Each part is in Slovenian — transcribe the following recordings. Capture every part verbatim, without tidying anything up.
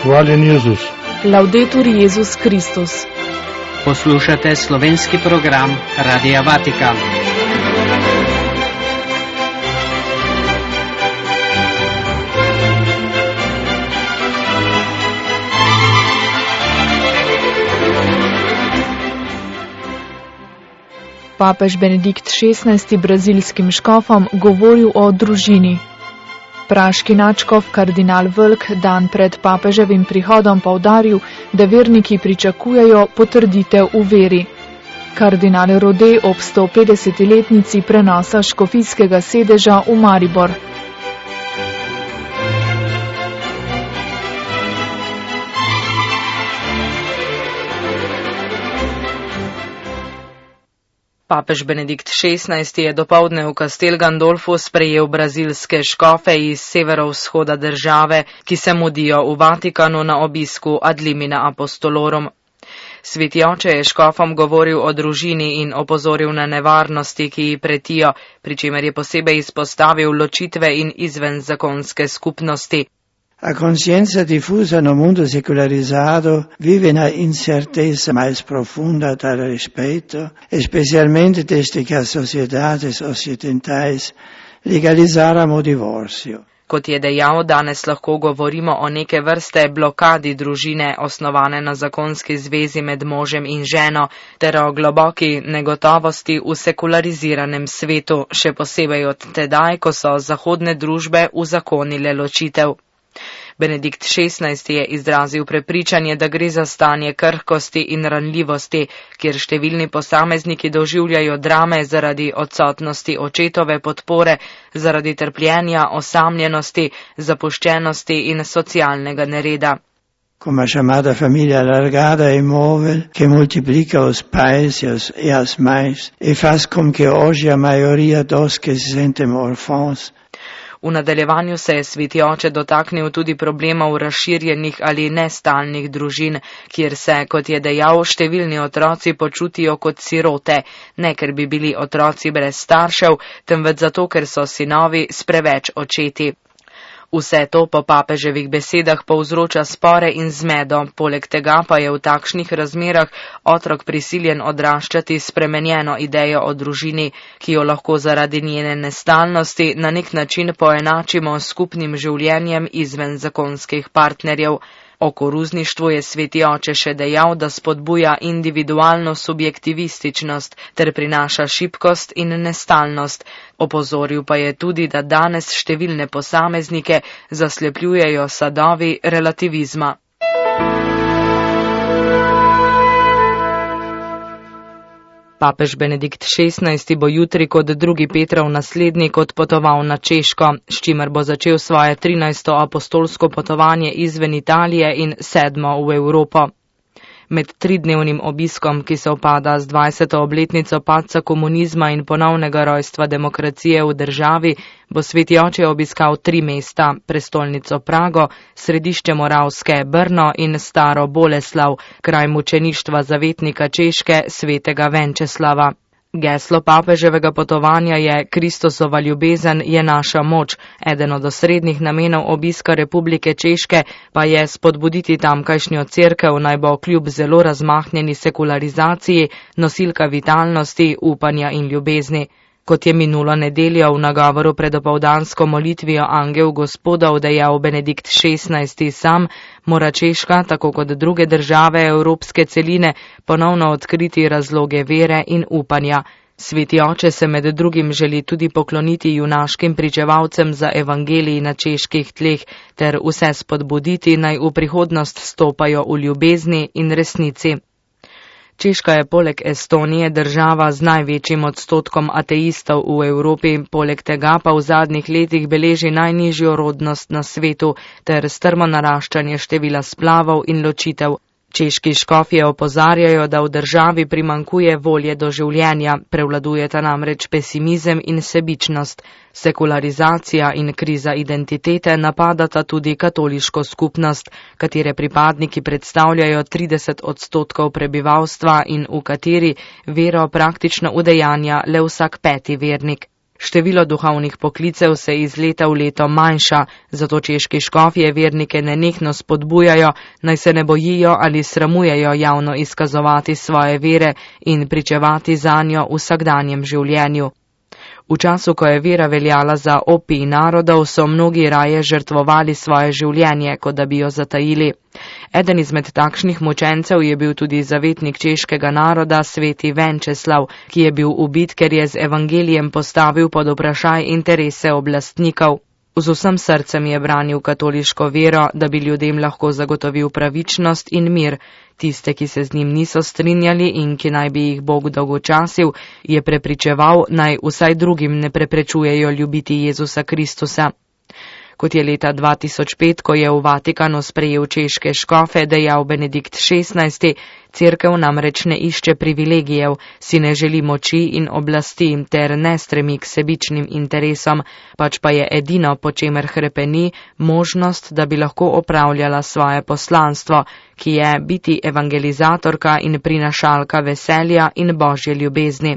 Hvaljen Jezus. Laudetur Jezus Kristus. Poslušate slovenski program Radia Vatikan. Papež Benedikt šestnajsti brazilskim škofom govoril o družini. Praški nadškof kardinal Vlk dan pred papeževim prihodom poudaril, da verniki pričakujejo potrditev v veri. Kardinal Rode ob sto petdesetletnici prenosa škofijskega sedeža v Maribor. Papež Benedikt šestnajsti je dopoldne v Castel Gandolfu sprejel brazilske škofe iz severovzhoda države, ki se mudijo v Vatikanu na obisku ad limina apostolorum. Sveti oče je škofom govoril o družini in opozoril na nevarnosti, ki ji pretijo, pri čemer je posebej izpostavil ločitve in izvenzakonske skupnosti. A conscienza diffusa no mundo secularizado vive una incerteza mais profunda tal respeito, especialmente desde que as sociedades ocidentais legalizaram o divorcio. Kot je dejal, danes lahko govorimo o neke vrste blokadi družine, osnovane na zakonski zvezi med možem in ženo, ter o globoki negotovosti v sekulariziranem svetu, še posebej od tedaj, ko so zahodne družbe uzakonile ločitev. Benedikt šestnajsti je izrazil prepričanje, da gre za stanje krhkosti in ranljivosti, kjer številni posamezniki doživljajo drame zaradi odsotnosti očetove podpore, zaradi trpljenja, osamljenosti, zapuščenosti in socialnega nereda. Como a chamada família alargada é móvel, que multiplica os pais e as, e as mães, e faz com que hoje a maioria dos que se sentem órfãos. V nadaljevanju se je sveti oče dotaknil tudi problemov razširjenih ali nestalnih družin, kjer se, kot je dejal, številni otroci počutijo kot sirote, ne ker bi bili otroci brez staršev, temveč zato, ker so sinovi s preveč očeti. Vse to po papeževih besedah povzroča spore in zmedo, poleg tega pa je v takšnih razmerah otrok prisiljen odraščati spremenjeno idejo o družini, ki jo lahko zaradi njene nestalnosti na nek način poenačimo s skupnim življenjem izven zakonskih partnerjev. O koruzništvu je sveti oče še dejal, da spodbuja individualno subjektivističnost ter prinaša šibkost in nestalnost. Opozoril pa je tudi, da danes številne posameznike zaslepljujejo sadovi relativizma. Papež Benedikt šestnajsti bo jutri kot drugi Petrov naslednik odpotoval na Češko, s čimer bo začel svoje trinajsto apostolsko potovanje izven Italije in sedmo v Evropo. Med tridnevnim obiskom, ki se upada z dvajseto obletnico padca komunizma in ponovnega rojstva demokracije v državi, bo sveti oče obiskal tri mesta, prestolnico Prago, središče Moravske Brno in Staro Boleslav, kraj mučeništva zavetnika Češke svetega Venčeslava. Geslo papeževega potovanja je Kristusova ljubezen je naša moč. Eden od osrednjih namenov obiska Republike Češke pa je spodbuditi tamkajšnjo cerkev, naj bo kljub zelo razmahnjeni sekularizaciji nosilka vitalnosti, upanja in ljubezni. Kot je minulo nedeljo v nagovoru pred opoldansko molitvijo Angel Gospodov dejal Benedikt šestnajsti sam, mora Češka, tako kot druge države evropske celine, ponovno odkriti razloge vere in upanja. Sveti oče se med drugim želi tudi pokloniti junaškim pričevalcem za evangelij na čeških tleh ter vse spodbuditi, naj v prihodnost stopajo v ljubezni in resnici. Češka je poleg Estonije država z največjim odstotkom ateistov v Evropi, poleg tega pa v zadnjih letih beleži najnižjo rodnost na svetu ter strmo naraščanje števila splavov in ločitev. Češki škofje opozarjajo, da v državi primanjkuje volje do življenja, prevladujeta namreč pesimizem in sebičnost. Sekularizacija in kriza identitete napadata tudi katoliško skupnost, katere pripadniki predstavljajo trideset odstotkov prebivalstva in v kateri vero praktično udejanja le vsak peti vernik. Število duhovnih poklicev se iz leta v leto manjša, zato češki škofje vernike nenehno spodbujajo, naj se ne bojijo ali sramujejo javno izkazovati svoje vere in pričevati zanjo v vsakdanjem življenju. V času, ko je vera veljala za opij narodov, so mnogi raje žrtvovali svoje življenje, kot da bi jo zatajili. Eden izmed takšnih mučencev je bil tudi zavetnik češkega naroda, sveti Venčeslav, ki je bil ubit, ker je z evangelijem postavil pod vprašaj interese oblastnikov. Z vsem srcem je branil katoliško vero, da bi ljudem lahko zagotovil pravičnost in mir. Tiste, ki se z njim niso strinjali in ki naj bi jih Bog dolgočasil, je prepričeval, naj vsaj drugim ne preprečujejo ljubiti Jezusa Kristusa. Kot je leta dva tisoč pet, ko je v Vatikanu sprejel češke škofe, dejal Benedikt šestnajsti, cerkev namreč ne išče privilegijev, si ne želi moči in oblasti ter ne stremi k sebičnim interesom, pač pa je edino, po čemer hrepeni, možnost, da bi lahko opravljala svoje poslanstvo, ki je biti evangelizatorka in prinašalka veselja in božje ljubezni.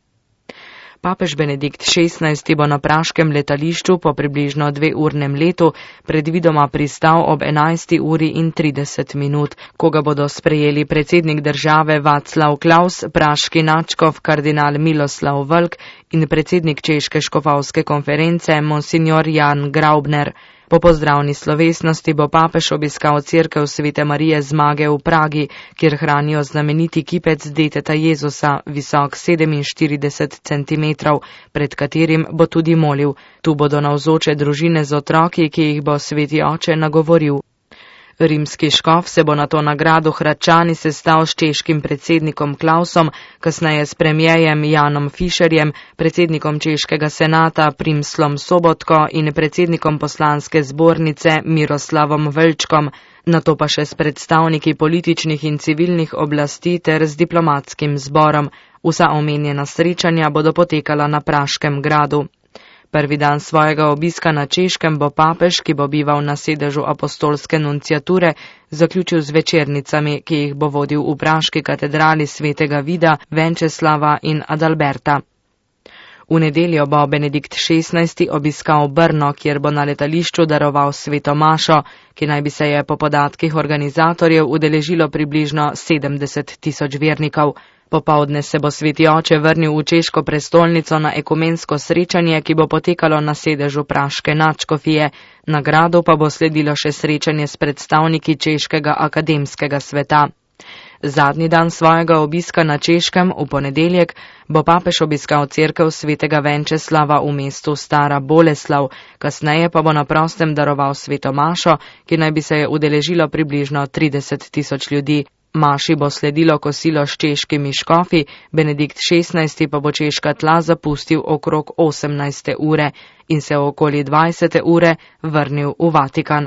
Papež Benedikt šestnajsti bo na praškem letališču po približno dveurnem letu predvidoma pristal ob enajsti uri in trideset minut, ko ga bodo sprejeli predsednik države Václav Klaus, praški nadškof kardinal Miloslav Vlk in predsednik češke škofovske konference monsignor Jan Graubner. Po pozdravni slovesnosti bo papež obiskal cerkev Svete Marije Zmage v Pragi, kjer hranijo znameniti kipec deteta Jezusa, visok sedeminštirideset centimetrov, pred katerim bo tudi molil. Tu bodo navzoče družine z otroki, ki jih bo sveti oče nagovoril. Rimski škof se bo na to nagrado Hradčani sestal s češkim predsednikom Klausom, kasneje s premijejem Janom Fišerjem, predsednikom češkega senata Primslom Sobotko in predsednikom poslanske zbornice Miroslavom Vlčkom, nato pa še s predstavniki političnih in civilnih oblasti ter z diplomatskim zborom. Vsa omenjena srečanja bodo potekala na Praškem gradu. Prvi dan svojega obiska na Češkem bo papež, ki bo bival na sedežu apostolske nunciature, zaključil z večernicami, ki jih bo vodil v praški katedrali svetega Vida, Venčeslava in Adalberta. V nedeljo bo Benedikt šestnajsti obiskal Brno, kjer bo na letališču daroval sveto mašo, ki naj bi se je po podatkih organizatorjev udeležilo približno sedemdeset tisoč vernikov. Popovdne se bo sveti oče vrnil v češko prestolnico na ekumensko srečanje, ki bo potekalo na sedežu praške nadškofije. Na gradu pa bo sledilo še srečanje s predstavniki češkega akademskega sveta. Zadnji dan svojega obiska na Češkem, v ponedeljek, bo papež obiskal cerkev svetega Venčeslava v mestu Stara Boleslav, kasneje pa bo na prostem daroval sveto mašo, ki naj bi se je udeležilo približno trideset tisoč ljudi. Maši bo sledilo kosilo s češkimi škofi, Benedikt šestnajsti pa bo češka tla zapustil okrog osemnajste ure in se okoli dvajsete ure vrnil v Vatikan.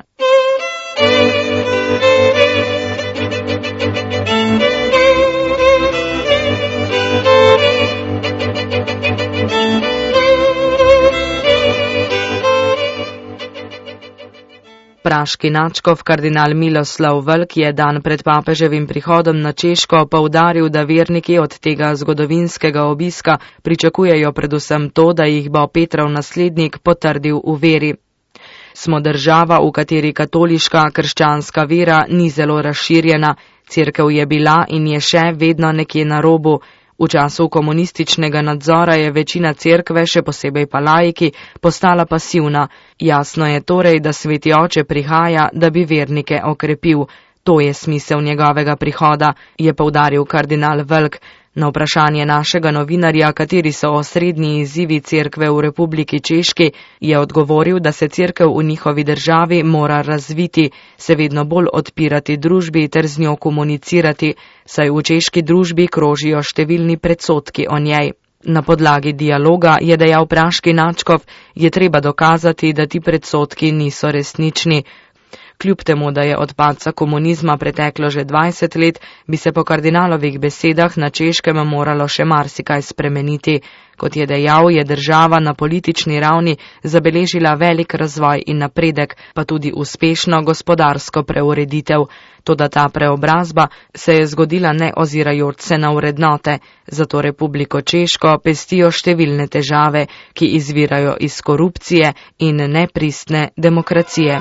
Praški nadškof kardinal Miloslav Vlk je dan pred papeževim prihodom na Češko poudaril, da verniki od tega zgodovinskega obiska pričakujejo predvsem to, da jih bo Petrov naslednik potrdil v veri. Smo država, v kateri katoliška krščanska vera ni zelo razširjena, cerkev je bila in je še vedno nekje na robu. V času komunističnega nadzora je večina cerkve, še posebej pa laiki, postala pasivna. Jasno je torej, da sveti oče prihaja, da bi vernike okrepil. To je smisel njegovega prihoda, je poudaril kardinal Vlk. Na vprašanje našega novinarja, kateri so osrednji izzivi cerkve v Republiki Češki, je odgovoril, da se cerkev v njihovi državi mora razviti, se vedno bolj odpirati družbi ter z njo komunicirati, saj v češki družbi krožijo številni predsodki o njej. Na podlagi dialoga, je dejal praški nadškof, je treba dokazati, da ti predsodki niso resnični. Kljub temu, da je od padca komunizma preteklo že dvajset let, bi se po kardinalovih besedah na Češkem moralo še marsikaj spremeniti. Kot je dejal, je država na politični ravni zabeležila velik razvoj in napredek, pa tudi uspešno gospodarsko preureditev. Toda ta preobrazba se je zgodila ne ozirajoč se na vrednote, zato Republiko Češko pestijo številne težave, ki izvirajo iz korupcije in nepristne demokracije.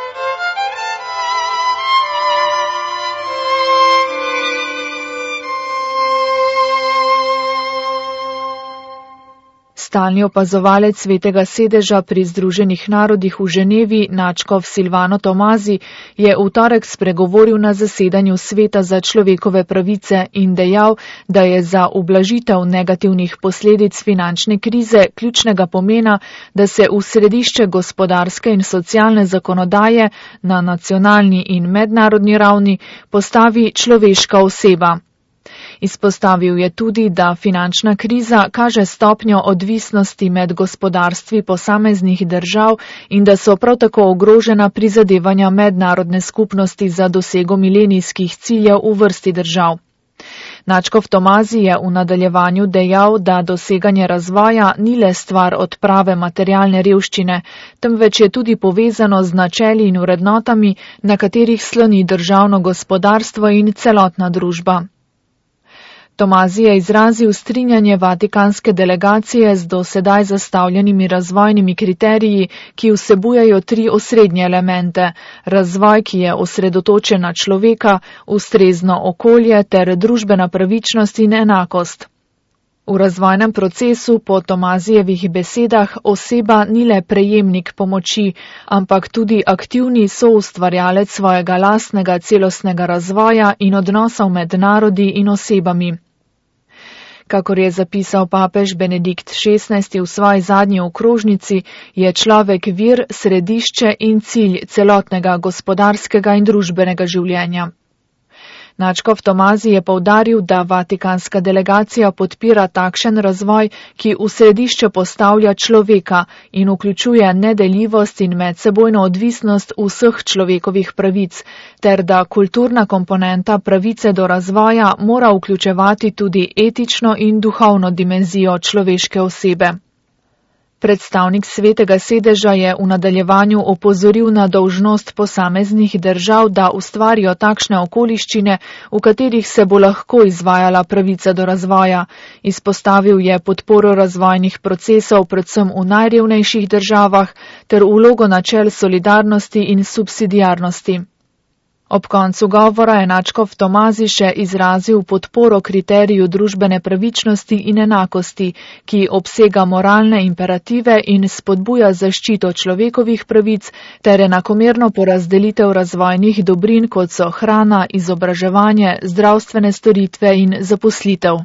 Stalni opazovalec Svetega sedeža pri Združenih narodih v Ženevi, nadškof Silvano Tomazi, je v torek spregovoril na zasedanju Sveta za človekove pravice in dejal, da je za ublažitev negativnih posledic finančne krize ključnega pomena, da se v središče gospodarske in socialne zakonodaje na nacionalni in mednarodni ravni postavi človeška oseba. Izpostavil je tudi, da finančna kriza kaže stopnjo odvisnosti med gospodarstvi posameznih držav in da so prav tako ogrožena prizadevanja mednarodne skupnosti za dosego milenijskih ciljev v vrsti držav. Nadškof Tomazi je v nadaljevanju dejal, da doseganje razvoja ni le stvar odprave materialne revščine, temveč je tudi povezano z načeli in vrednotami, na katerih sloni državno gospodarstvo in celotna družba. Tomazi je izrazil strinjanje vatikanske delegacije z do sedaj zastavljenimi razvojnimi kriteriji, ki vsebujejo tri osrednje elemente: razvoj, ki je osredotočen na človeka, ustrezno okolje ter družbena pravičnost in enakost. V razvojnem procesu po Tomazijevih besedah oseba ni le prejemnik pomoči, ampak tudi aktivni soustvarjalec svojega lastnega celostnega razvoja in odnosov med narodi in osebami. Kakor je zapisal papež Benedikt šestnajsti v svoji zadnji okrožnici, je človek vir, središče in cilj celotnega gospodarskega in družbenega življenja. Nadškof Tomazi je poudaril, da vatikanska delegacija podpira takšen razvoj, ki v središče postavlja človeka in vključuje nedeljivost in medsebojno odvisnost vseh človekovih pravic, ter da kulturna komponenta pravice do razvoja mora vključevati tudi etično in duhovno dimenzijo človeške osebe. Predstavnik Svetega sedeža je v nadaljevanju opozoril na dolžnost posameznih držav, da ustvarijo takšne okoliščine, v katerih se bo lahko izvajala pravica do razvoja. Izpostavil je podporo razvojnih procesov predvsem v najrevnejših državah ter vlogo načel solidarnosti in subsidiarnosti. Ob koncu govora je nadškof Tomazi še izrazil podporo kriteriju družbene pravičnosti in enakosti, ki obsega moralne imperative in spodbuja zaščito človekovih pravic ter enakomerno porazdelitev razvojnih dobrin, kot so hrana, izobraževanje, zdravstvene storitve in zaposlitev.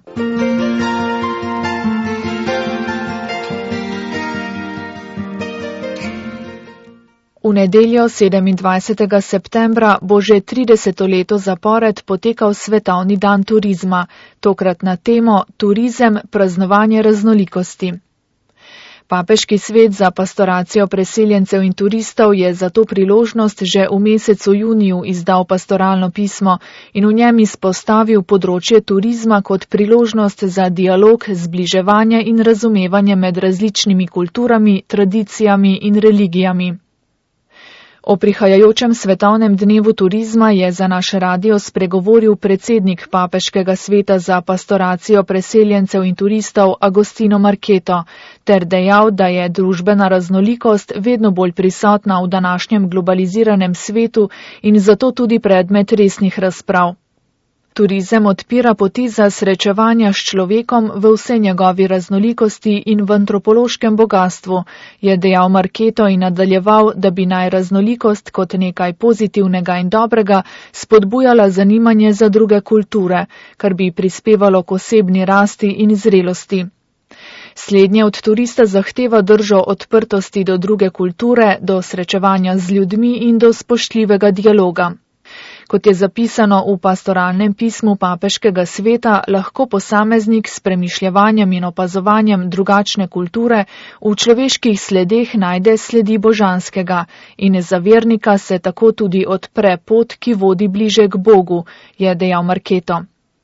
V nedeljo sedemindvajsetega septembra bo že trideseto leto zapored potekal Svetovni dan turizma, tokrat na temo Turizem, praznovanje raznolikosti. Papeški svet za pastoracijo preseljencev in turistov je za to priložnost že v mesecu juniju izdal pastoralno pismo in v njem izpostavil področje turizma kot priložnost za dialog, zbliževanje in razumevanje med različnimi kulturami, tradicijami in religijami. O prihajajočem svetovnem dnevu turizma je za naš radio spregovoril predsednik Papeškega sveta za pastoracijo preseljencev in turistov Agostino Marketo ter dejal, da je družbena raznolikost vedno bolj prisotna v današnjem globaliziranem svetu in zato tudi predmet resnih razprav. Turizem odpira poti za srečevanja s človekom v vsej njegovi raznolikosti in v antropološkem bogatstvu, je dejal Marketo in nadaljeval, da bi naj raznolikost kot nekaj pozitivnega in dobrega spodbujala zanimanje za druge kulture, kar bi prispevalo k osebni rasti in zrelosti. Slednje od turista zahteva držo odprtosti do druge kulture, do srečevanja z ljudmi in do spoštljivega dialoga. Kot je zapisano v pastoralnem pismu papeškega sveta, lahko posameznik s premišljevanjem in opazovanjem drugačne kulture v človeških sledeh najde sledi božanskega in za vernika se tako tudi odpre pot, ki vodi bliže k Bogu, je dejal Marketo.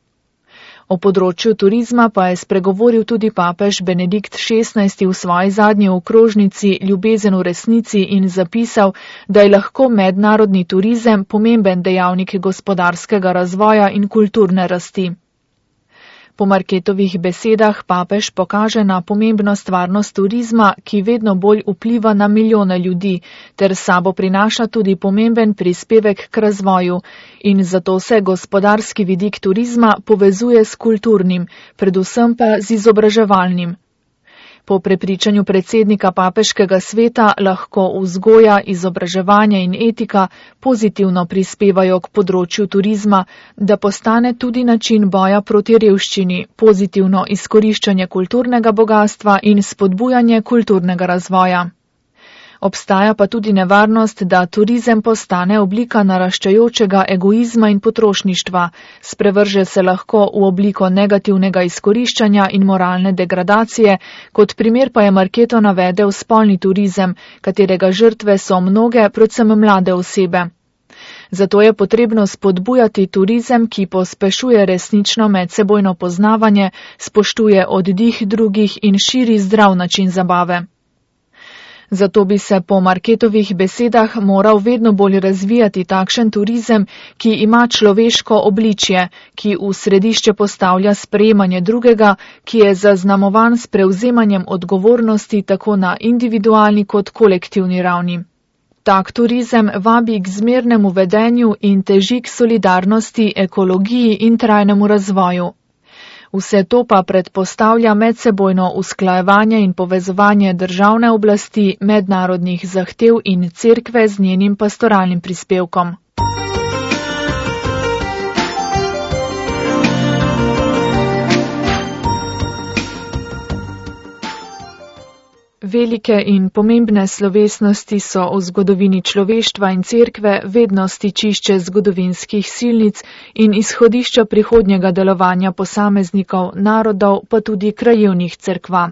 O področju turizma pa je spregovoril tudi papež Benedikt šestnajsti v svoji zadnji okrožnici Ljubezen v resnici in zapisal, da je lahko mednarodni turizem pomemben dejavnik gospodarskega razvoja in kulturne rasti. Po Marketovih besedah papež pokaže na pomembnost varnost turizma, ki vedno bolj vpliva na milijone ljudi, ter sabo prinaša tudi pomemben prispevek k razvoju in zato se gospodarski vidik turizma povezuje s kulturnim, predvsem pa z izobraževalnim. Po prepričanju predsednika papeškega sveta lahko vzgoja, izobraževanje in etika pozitivno prispevajo k področju turizma, da postane tudi način boja proti revščini, pozitivno izkoriščanje kulturnega bogastva in spodbujanje kulturnega razvoja. Obstaja pa tudi nevarnost, da turizem postane oblika naraščajočega egoizma in potrošništva, sprevrže se lahko v obliko negativnega izkoriščanja in moralne degradacije, kot primer pa je Marketo navedel spolni turizem, katerega žrtve so mnoge, predvsem mlade osebe. Zato je potrebno spodbujati turizem, ki pospešuje resnično medsebojno poznavanje, spoštuje oddih drugih in širi zdrav način zabave. Zato bi se po Marketovih besedah moral vedno bolj razvijati takšen turizem, ki ima človeško obličje, ki v središče postavlja sprejemanje drugega, ki je zaznamovan s prevzemanjem odgovornosti tako na individualni kot kolektivni ravni. Tak turizem vabi k zmernemu vedenju in teži k solidarnosti, ekologiji in trajnemu razvoju. Vse to pa predpostavlja medsebojno usklajevanje in povezovanje državne oblasti, mednarodnih zahtev in cerkve z njenim pastoralnim prispevkom. Velike in pomembne slovesnosti so v zgodovini človeštva in cerkve vedno stičišče zgodovinskih silnic in izhodišča prihodnjega delovanja posameznikov, narodov, pa tudi krajevnih cerkva.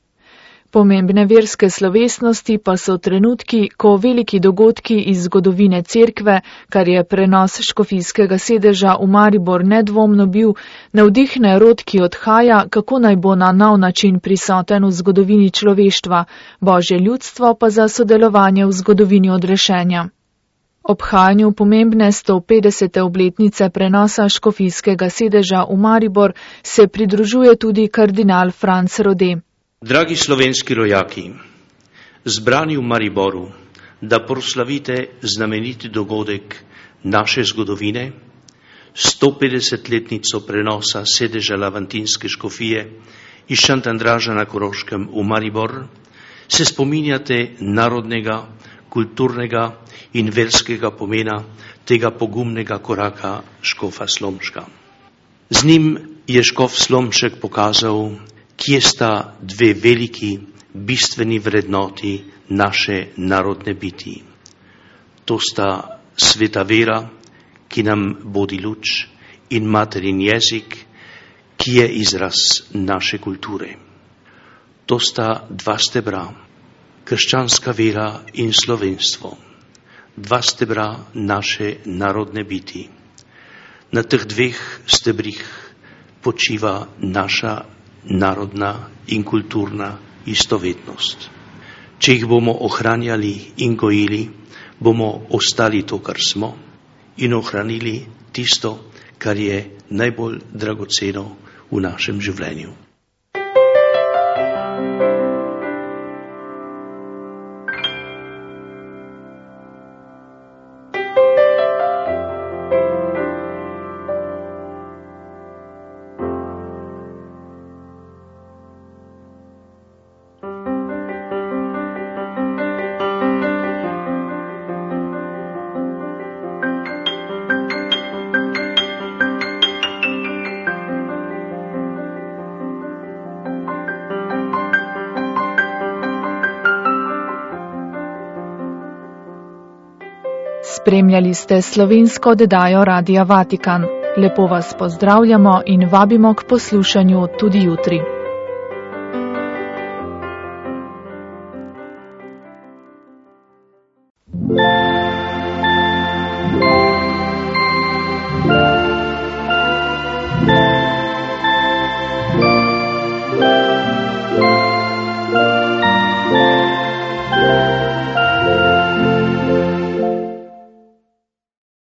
Pomembne verske slovesnosti pa so trenutki, ko veliki dogodki iz zgodovine cerkve, kar je prenos škofijskega sedeža v Maribor nedvomno bil, navdihne rod, ki odhaja, kako naj bo na nov način prisoten v zgodovini človeštva, Božje ljudstvo pa za sodelovanje v zgodovini odrešenja. Obhajanju pomembne sto petdesete obletnice prenosa škofijskega sedeža v Maribor se pridružuje tudi kardinal Franc Rode. Dragi slovenski rojaki, zbrani v Mariboru, da proslavite znameniti dogodek naše zgodovine, sto petdesetletnico prenosa sedeža Lavantinske škofije iz Šentandraža na Koroškem v Maribor, se spominjate narodnega, kulturnega in verskega pomena tega pogumnega koraka škofa Slomška. Z njim je škof Slomšek pokazal, kje sta dve veliki, bistveni vrednoti naše narodne biti. To sta sveta vera, ki nam bodi luč, in materin jezik, ki je izraz naše kulture. To sta dva stebra, krščanska vera in slovenstvo, dva stebra naše narodne biti. Na teh dveh stebrih počiva naša narodna in kulturna istovetnost. Če jih bomo ohranjali in gojili, bomo ostali to, kar smo, in ohranili tisto, kar je najbolj dragoceno v našem življenju. Spremljali ste slovensko oddajo Radia Vatikan. Lepo vas pozdravljamo in vabimo k poslušanju tudi jutri.